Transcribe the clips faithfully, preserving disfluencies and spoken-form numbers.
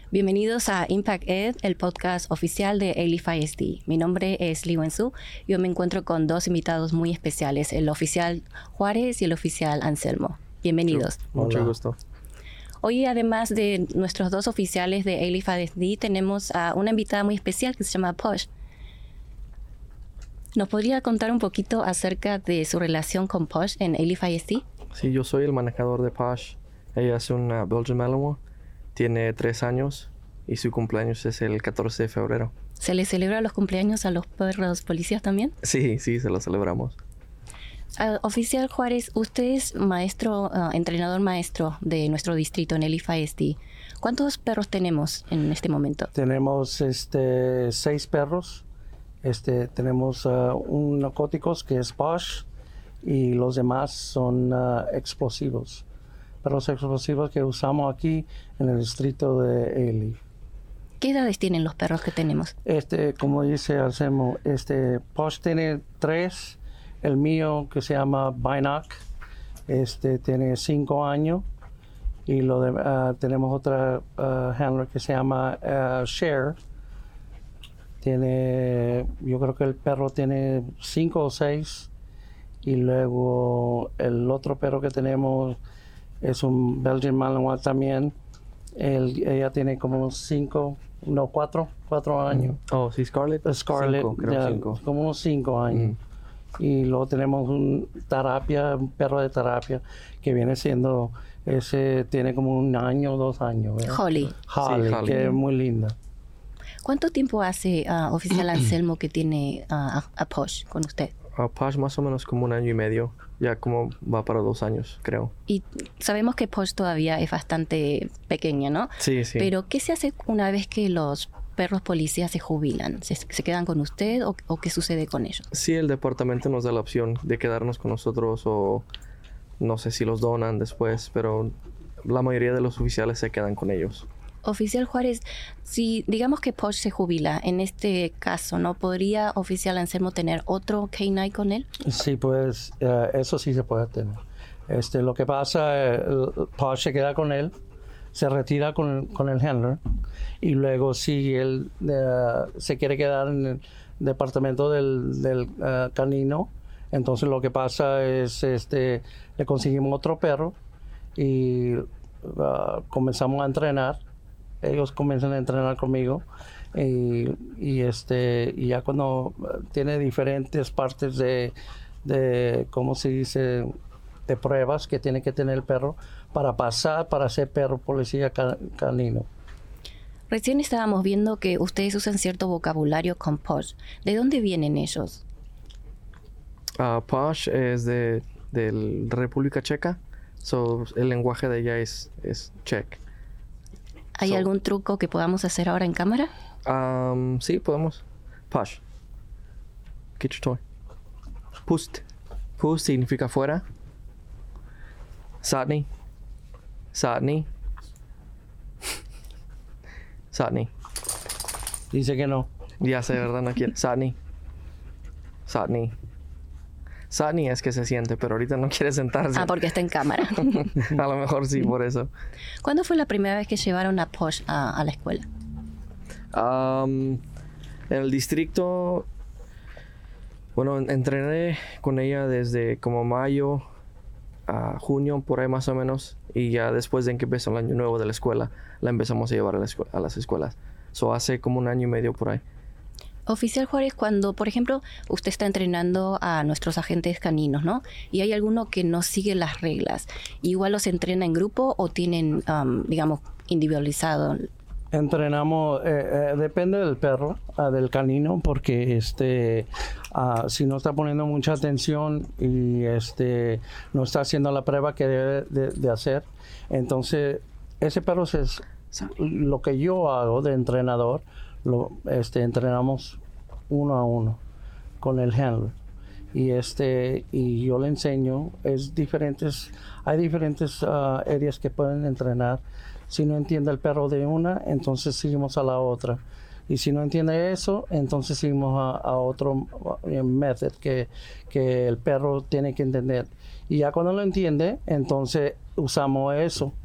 Bienvenidos a Impact Ed, el podcast oficial de Alief I S D. Mi nombre es Li Wensu. Yo me encuentro con dos invitados muy especiales, el oficial Juárez y el oficial Anselmo. Bienvenidos. Mucho gusto. Hoy, además de nuestros dos oficiales de Alief I S D, tenemos a una invitada muy especial que se llama Posh. ¿Nos podría contar un poquito acerca de su relación con Posh en Alief I S D? Sí, yo soy el manejador de Posh. Ella es una Belgian Malinois. Tiene tres años y su cumpleaños es el catorce de febrero. ¿Se le celebra los cumpleaños a los perros policías también? Sí, sí, se lo celebramos. Uh, oficial Juárez, usted es maestro, uh, entrenador maestro de nuestro distrito en Alief I S D. ¿Cuántos perros tenemos en este momento? Tenemos este, seis perros. Este, tenemos uh, un narcóticos que es Posh y los demás son uh, explosivos. Perros explosivos que usamos aquí en el distrito de Alief. ¿Qué edades tienen los perros que tenemos? Este, como dice Anselmo, este Posh tiene tres. El mío, que se llama Binoc, este tiene cinco años. Y lo de, uh, tenemos otra uh, handler que se llama uh, Cher. Tiene, yo creo que el perro tiene cinco o seis. Y luego el otro perro que tenemos es un Belgian Malinois también. Él, ella tiene como cinco, no, cuatro, cuatro años. Oh, sí, Scarlett. Scarlett, cinco, creo ya, cinco. como unos cinco años. Mm. Y luego tenemos un terapia, un perro de terapia, que viene siendo, ese tiene como un año o dos años. ¿verdad? Holly. Holly, Sí, Holly. que es muy linda. ¿Cuánto tiempo hace, uh, oficial Anselmo, que tiene uh, a, a Posh con usted? Uh, Posh más o menos como un año y medio. Ya como va para dos años, creo. Y sabemos que Posh todavía es bastante pequeña, ¿no? Sí, sí. Pero, ¿qué se hace una vez que los perros policías se jubilan? ¿Se, se quedan con usted o, o qué sucede con ellos? Sí, el departamento nos da la opción de quedarnos con nosotros o no sé si los donan después, pero la mayoría de los oficiales se quedan con ellos. Oficial Juárez, si digamos que Posh se jubila, en este caso, ¿no podría oficial Anselmo tener otro K nueve con él? Sí, pues uh, eso sí se puede tener. Este, lo que pasa, el Posh se queda con él, se retira con, con el handler y luego si él uh, se quiere quedar en el departamento del, del uh, canino, entonces lo que pasa es este, le conseguimos otro perro y uh, comenzamos a entrenar. Ellos comienzan a entrenar conmigo y, y este y ya cuando tiene diferentes partes de, de cómo se dice, de pruebas que tiene que tener el perro para pasar para ser perro policía canino. Recién estábamos viendo que ustedes usan cierto vocabulario con Posh. ¿De dónde vienen ellos? Uh, Posh es de, de República Checa, so, el lenguaje de ella es, es check. ¿Hay So, algún truco que podamos hacer ahora en cámara? Um, sí, podemos. Posh. Get your toy. Pust. Pust significa fuera. Satni. Satni. Satni. Dice que no. Ya sé, ¿verdad? No quiere. Satni. Satni. Satni es que se siente, pero ahorita no quiere sentarse. Ah, porque está en cámara. A lo mejor sí, por eso. ¿Cuándo fue la primera vez que llevaron a Posh a, a la escuela? Um, en el distrito, bueno, entrené con ella desde como mayo a junio, por ahí más o menos. Y ya después de que empezó el año nuevo de la escuela, la empezamos a llevar a, la escuela, a las escuelas. So hace como un año y medio por ahí. Oficial Juárez, cuando, por ejemplo, usted está entrenando a nuestros agentes caninos, ¿no? Y hay alguno que no sigue las reglas, ¿igual los entrena en grupo o tienen, um, digamos, individualizado? Entrenamos, eh, eh, depende del perro, uh, del canino, porque este, uh, si no está poniendo mucha atención y este, no está haciendo la prueba que debe de, de hacer, entonces ese perro es lo que yo hago de entrenador. Lo, este, entrenamos uno a uno con el handler y este y yo le enseño es diferentes hay diferentes uh, áreas que pueden entrenar. Si no entiende el perro de una, entonces seguimos a la otra, y si no entiende eso, entonces seguimos a, a otro uh, method que, que el perro tiene que entender, y ya cuando lo entiende, entonces usamos eso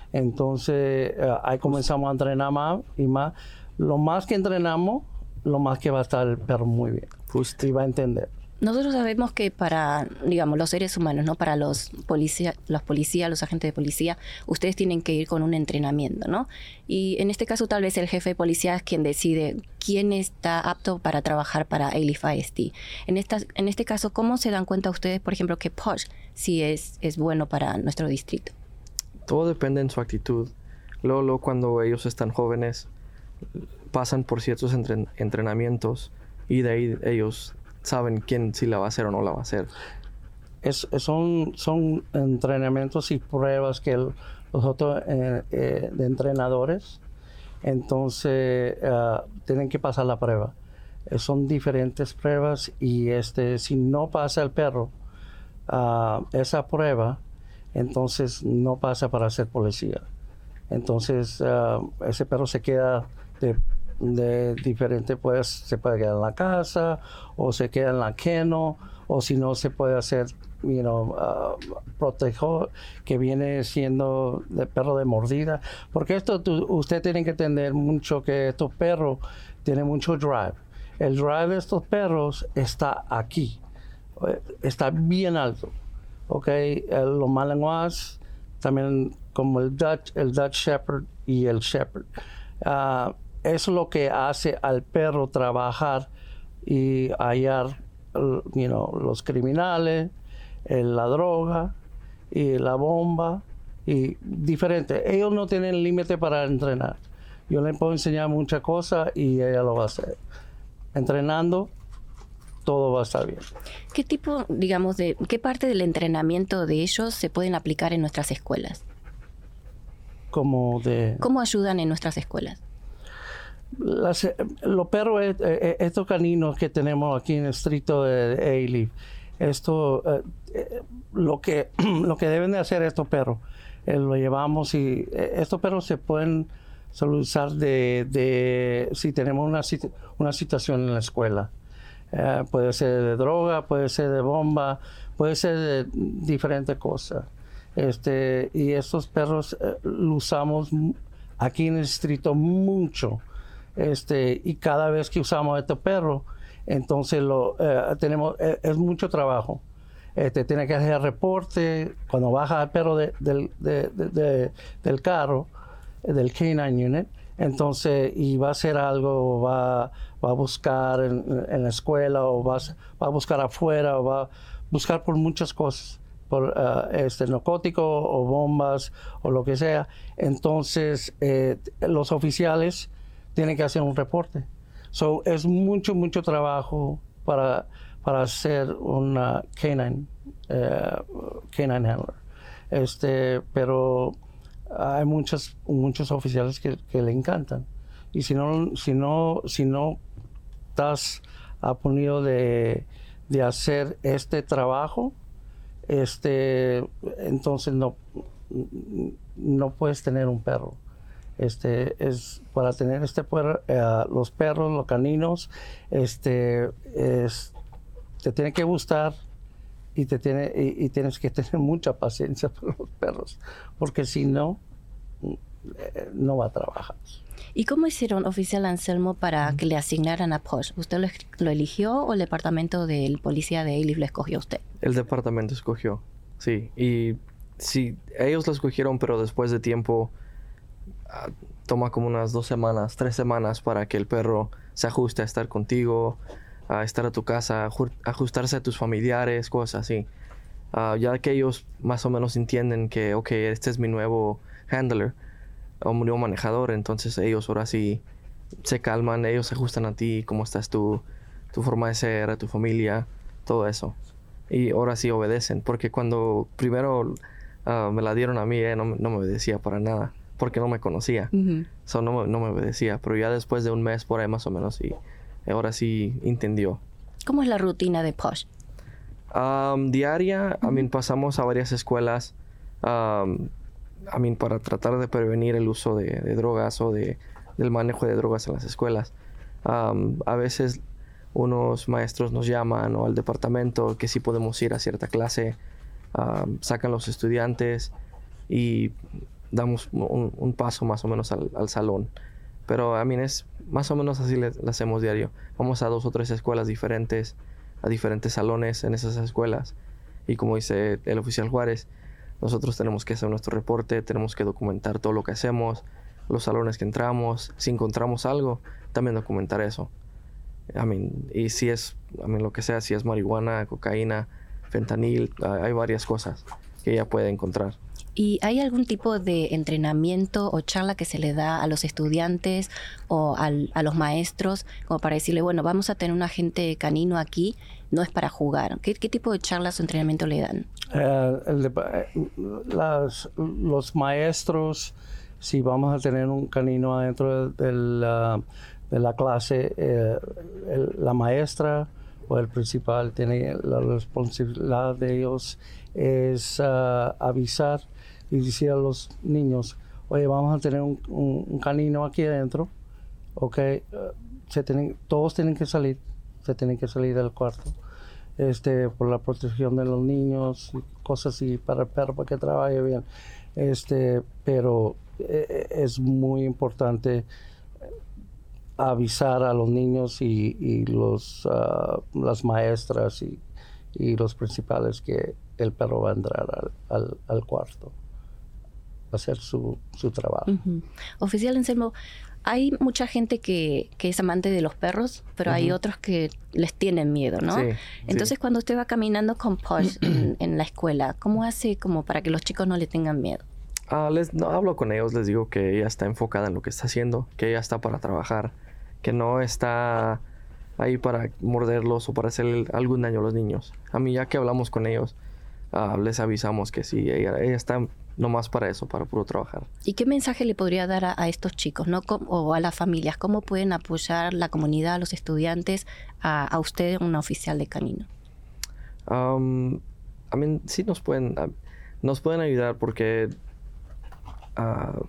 Entonces, uh, ahí comenzamos a entrenar más y más. Lo más que entrenamos, lo más que va a estar el perro muy bien. Justo. Y va a entender. Nosotros sabemos que para, digamos, los seres humanos, ¿no? Para los policías, los policías, los agentes de policía, ustedes tienen que ir con un entrenamiento, ¿no? Y en este caso, tal vez el jefe de policía es quien decide quién está apto para trabajar para Alief I S D. En, esta, en este caso, ¿cómo se dan cuenta ustedes, por ejemplo, que Posh sí es, es bueno para nuestro distrito? Todo depende en su actitud. Luego, luego cuando ellos están jóvenes, pasan por ciertos entren- entrenamientos y de ahí ellos saben quién sí la va a hacer o no la va a hacer. Es, son, son entrenamientos y pruebas que el, los otros eh, eh, de entrenadores, entonces uh, tienen que pasar la prueba. Eh, son diferentes pruebas y este, si no pasa el perro uh, esa prueba, entonces no pasa para ser policía. Entonces uh, ese perro se queda de de diferente, pues se puede quedar en la casa o se queda en la kennel, o si no se puede hacer, you know, uh, protejo, que viene siendo de perro de mordida, porque esto tu, usted tiene que entender mucho que estos perros tienen mucho drive. El drive de estos perros está aquí, está bien alto, ok. El, los malinois también, como el Dutch, el Dutch Shepherd y el Shepherd. Uh, Es lo que hace al perro trabajar y hallar, you know, los criminales, eh, la droga y la bomba y diferente. Ellos no tienen límite para entrenar. Yo les puedo enseñar muchas cosas y ella lo va a hacer. Entrenando, todo va a estar bien. ¿Qué tipo, digamos, de qué parte del entrenamiento de ellos se pueden aplicar en nuestras escuelas? Como de... ¿Cómo ayudan en nuestras escuelas? Las, los perros, eh, estos caninos que tenemos aquí en el distrito de, de Alief, esto, eh, lo que lo que deben de hacer estos perros, eh, lo llevamos y eh, estos perros se pueden solucionar de, de si tenemos una, una situación en la escuela. Eh, puede ser de droga, puede ser de bomba, puede ser de diferentes cosas. Este, y estos perros eh, los usamos aquí en el distrito mucho. Este, y cada vez que usamos este perro, entonces lo eh, tenemos, eh, es mucho trabajo. Este, tiene que hacer reporte cuando baja el perro de, de, de, de, de, del carro, del canine unit. Entonces, y va a hacer algo, va, va a buscar en, en la escuela, o va, va a buscar afuera, o va a buscar por muchas cosas, por uh, este, narcóticos o bombas o lo que sea. Entonces, eh, los oficiales tienen que hacer un reporte. So, es mucho, mucho trabajo para, para hacer una canine, uh, canine handler. Este, pero hay muchos, muchos oficiales que, que le encantan. Y si no, si no, si no estás aponido de, de hacer este trabajo, este, entonces no, no puedes tener un perro. Este es para tener este perro, eh, los perros, los caninos, este es, te tiene que gustar y te tiene y, y tienes que tener mucha paciencia por los perros, porque si no eh, no va a trabajar. ¿Y cómo hicieron, oficial Anselmo, para que le asignaran a Posh? ¿Usted lo, lo eligió o el departamento del policía de Alief lo escogió a usted? El departamento escogió, sí. Y sí, ellos lo escogieron, pero después de tiempo uh, toma como unas dos semanas, tres semanas para que el perro se ajuste a estar contigo, a estar a tu casa, a ajustarse a tus familiares, cosas así. Uh, ya que ellos más o menos entienden que, ok, este es mi nuevo handler o mi nuevo manejador, entonces ellos ahora sí se calman, ellos se ajustan a ti, cómo estás tú, tu forma de ser, a tu familia, todo eso. Y ahora sí obedecen, porque cuando primero uh, me la dieron a mí, eh, no, no me obedecía para nada, porque no me conocía. Uh-huh. So, no, no me obedecía, pero ya después de un mes por ahí más o menos, y ahora sí entendió. ¿Cómo es la rutina de Posh? Um, diaria, uh-huh. I mean, pasamos a varias escuelas, um, I mean, para tratar de prevenir el uso de, de drogas o de, del manejo de drogas en las escuelas. Um, a veces unos maestros nos llaman o al departamento que sí podemos ir a cierta clase, um, sacan los estudiantes y damos un, un paso más o menos al, al salón. Pero a mí es más o menos así le, le hacemos diario. Vamos a dos o tres escuelas diferentes, a diferentes salones en esas escuelas. Y como dice el oficial Juárez, nosotros tenemos que hacer nuestro reporte, tenemos que documentar todo lo que hacemos, los salones que entramos. Si encontramos algo, también documentar eso. I mean, y si es, I mean, lo que sea, si es marihuana, cocaína, fentanil, hay varias cosas que ella puede encontrar. ¿Y hay algún tipo de entrenamiento o charla que se le da a los estudiantes o al, a los maestros como para decirle, bueno, vamos a tener un agente canino aquí, no es para jugar? ¿Qué, qué tipo de charlas o entrenamiento le dan? Eh, el de- las- los maestros, si vamos a tener un canino adentro de, de la, de la clase, eh, el- la maestra o el principal tiene la responsabilidad de ellos es uh, avisar y decir a los niños, oye, vamos a tener un, un- un canino aquí adentro, ok, uh, se tienen, todos tienen que salir, se tienen que salir del cuarto, este, por la protección de los niños, y cosas así, para el perro, para que trabaje bien, este, pero eh, es muy importante avisar a los niños y, y los, uh, las maestras y, y los principales que el perro va a entrar al, al, al cuarto a hacer su, su trabajo. Uh-huh. Oficial Anselmo, hay mucha gente que, que es amante de los perros, pero uh-huh. hay otros que les tienen miedo, ¿no? Sí, Entonces, sí. cuando usted va caminando con Posh en, en la escuela, ¿cómo hace como para que los chicos no le tengan miedo? Uh, les, no, hablo con ellos, les digo que ella está enfocada en lo que está haciendo, que ella está para trabajar, que no está ahí para morderlos o para hacer algún daño a los niños. A mí, ya que hablamos con ellos, uh, les avisamos que sí, ella, ella está nomás para eso, para puro trabajar. ¿Y qué mensaje le podría dar a, a estos chicos, ¿no? O a las familias? ¿Cómo pueden apoyar la comunidad, a los estudiantes, a, a usted, una oficial de canino? Um, I mean, sí nos pueden, uh, nos pueden ayudar porque, uh,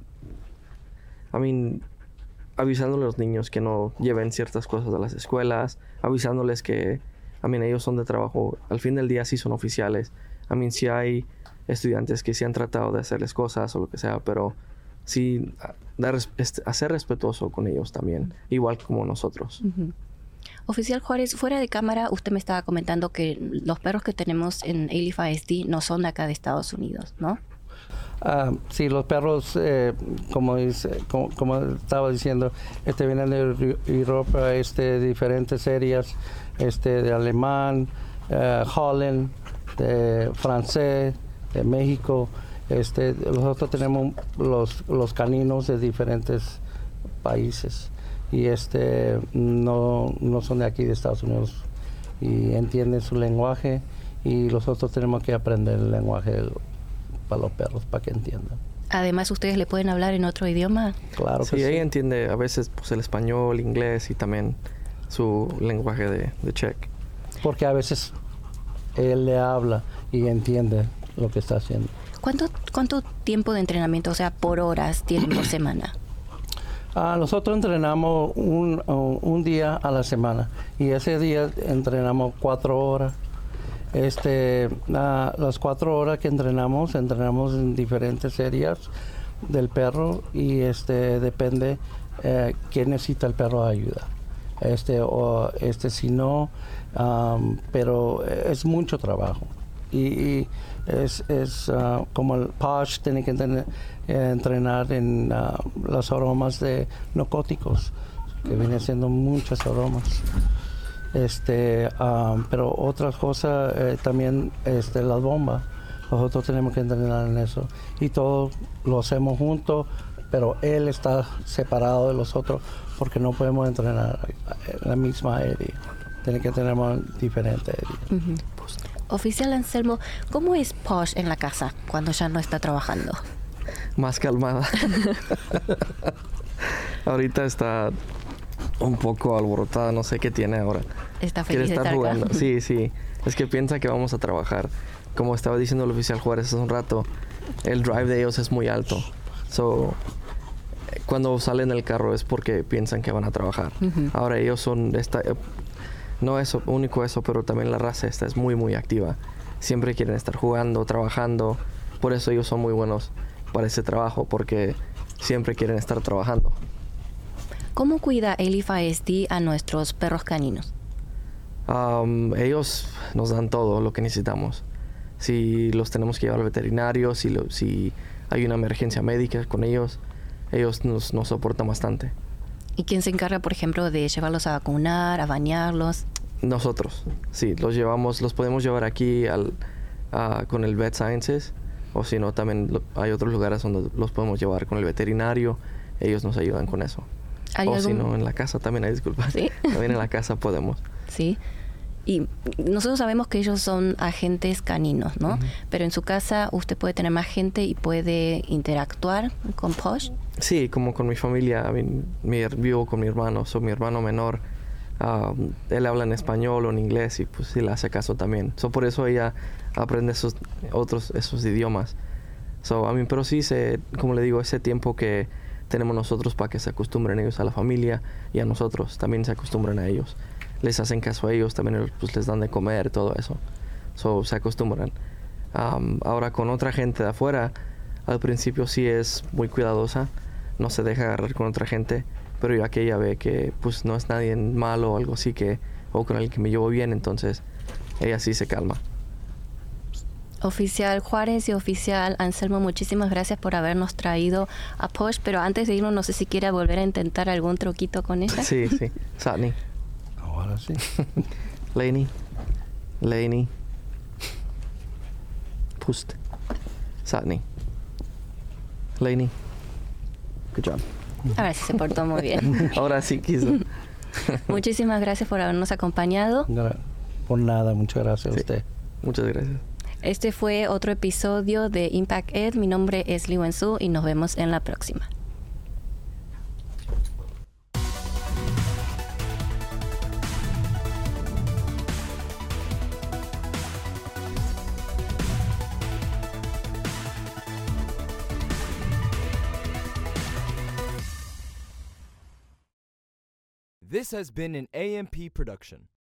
I mean, avisándole a los niños que no lleven ciertas cosas a las escuelas, avisándoles que, I mean, ellos son de trabajo, al fin del día sí son oficiales. I mean, sí hay estudiantes que sí han tratado de hacerles cosas o lo que sea, pero sí dar, a ser respetuoso con ellos también, igual como nosotros. Uh-huh. Oficial Juárez, fuera de cámara, usted me estaba comentando que los perros que tenemos en Alief I S D no son de acá de Estados Unidos, ¿no? Uh, sí, los perros, eh, como, dice, como, como estaba diciendo, este vienen de Europa, este, de diferentes áreas, este, de alemán, uh, Holland, de francés, de México. Este, nosotros tenemos los, los caninos de diferentes países y este no, no son de aquí de Estados Unidos y entienden su lenguaje y nosotros tenemos que aprender el lenguaje del, para los perros para que entiendan. Además, ¿ustedes le pueden hablar en otro idioma? Claro que sí. sí, ella entiende a veces pues, el español, inglés y también su lenguaje de, de Czech. Porque a veces él le habla y entiende lo que está haciendo. ¿Cuánto, cuánto tiempo de entrenamiento, o sea, por horas, tienen por semana? Ah, nosotros entrenamos un, uh, un día a la semana y ese día entrenamos cuatro horas. Este, uh, las cuatro horas que entrenamos, entrenamos en diferentes áreas del perro y este depende eh, qué necesita el perro de ayuda. Este o este si no, um, pero es mucho trabajo y, y es, es uh, como el Posh tiene que tener, eh, entrenar en uh, los aromas de narcóticos, que vienen siendo muchos aromas. Este, um, pero otras cosas eh, también, este, las bombas, nosotros tenemos que entrenar en eso y todo lo hacemos juntos, pero él está separado de los otros porque no podemos entrenar en la misma área, tiene que tener diferentes áreas. Uh-huh. Oficial Anselmo, ¿cómo es Posh en la casa cuando ya no está trabajando? Más calmada. Ahorita está un poco alborotada, no sé qué tiene ahora. Está feliz Quiere estar de estar jugando. acá. Sí, sí. Es que piensa que vamos a trabajar. Como estaba diciendo el oficial Juárez hace un rato, el drive de ellos es muy alto. So, cuando salen del carro es porque piensan que van a trabajar. Uh-huh. Ahora ellos son esta, no es único eso, pero también la raza esta es muy muy activa. Siempre quieren estar jugando, trabajando. Por eso ellos son muy buenos para ese trabajo porque siempre quieren estar trabajando. ¿Cómo cuida Elif I S D a nuestros perros caninos? Um, ellos nos dan todo lo que necesitamos. Si los tenemos que llevar al veterinario, si, lo, si hay una emergencia médica con ellos, ellos nos, nos soportan bastante. ¿Y quién se encarga, por ejemplo, de llevarlos a vacunar, a bañarlos? Nosotros, sí, los llevamos, los podemos llevar aquí al, uh, con el Vet Sciences, o si no, también lo, hay otros lugares donde los podemos llevar con el veterinario, ellos nos ayudan con eso. O algún... si no, en la casa también hay, disculpas. ¿Sí? También en la casa podemos. Sí. Y nosotros sabemos que ellos son agentes caninos, ¿no? Uh-huh. Pero en su casa usted puede tener más gente y puede interactuar con Posh. Sí, como con mi familia. Mi, mi, vivo con mi hermano, soy mi hermano menor. Uh, él habla en español o en inglés y pues sí le hace caso también. So, por eso ella aprende esos otros esos idiomas. So, I mean, pero sí, se, como le digo, ese tiempo que tenemos nosotros para que se acostumbren ellos a la familia y a nosotros también se acostumbran a ellos. Les hacen caso a ellos, también pues, les dan de comer, todo eso. So, se acostumbran. Um, ahora con otra gente de afuera, al principio sí es muy cuidadosa, no se deja agarrar con otra gente, pero ya que ella ve que pues no es nadie malo o algo así, que, o con el que me llevo bien, entonces ella sí se calma. Oficial Juárez y Oficial Anselmo, muchísimas gracias por habernos traído a Posh, pero antes de irnos no sé si quiere volver a intentar algún truquito con ella. Sí, sí. Satni. Ahora sí. Lainey. Lainey. Pust. Satni. Lainey. Good job. Ahora sí se portó muy bien. Ahora sí quiso. Muchísimas gracias por habernos acompañado. Por nada, muchas gracias sí. a usted. Muchas gracias. Este fue otro episodio de Impact Ed. Mi nombre es Li Wensu y nos vemos en la próxima. This has been an A M P production.